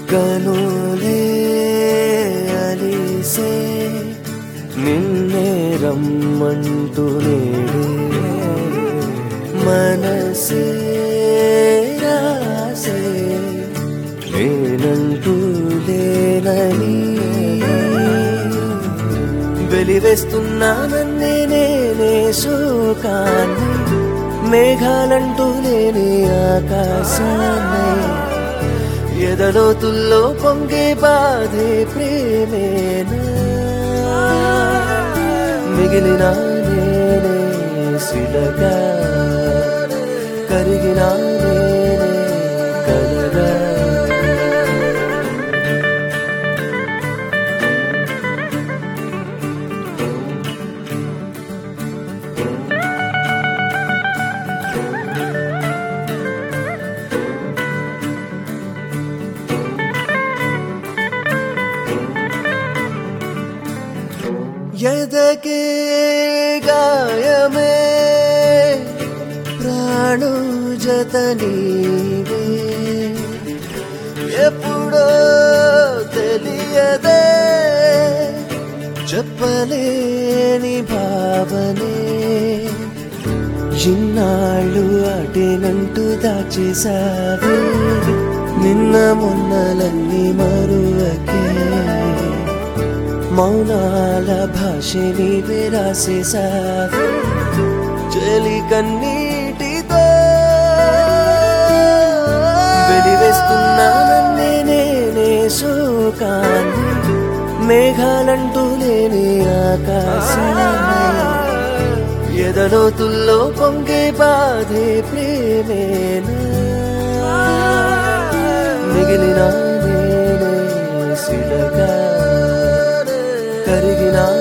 కనులే అలిసే నిన్నే రమ్మంటూ నేడే మనసే రాసే నేనంటూ లేనని వెలివేస్తున్నానన్నే నేనే శోకాన్ని మేఘాలంటూ లేని ఆకాశాన్ని ఎదలోతుల్లో పొంగే బాధే ప్రేమేనా మిగిలిన నేనే శిలగా కరిగిన నేనే కలగా ఎదకే గాయమే ప్రాణు జత నీవే ఎప్పుడో తెలియదే చెప్పలేని భావనే ఇన్నాళ్ళు అటేనంటూ దాచేసావే నిన్న మొన్నలన్నీ మరువకే మౌనాల భాషని విరాసేసావే చలి కన్నీటితో వెలివేస్తున్నానన్నే నేనే శోకాన్ని మేఘాలంటూ లేని ఆకాశాన్ని ఎదలోతుల్లో పొంగే బాధే ప్రేమేనా మిగిలిన నేనే శిలగా కరిగిన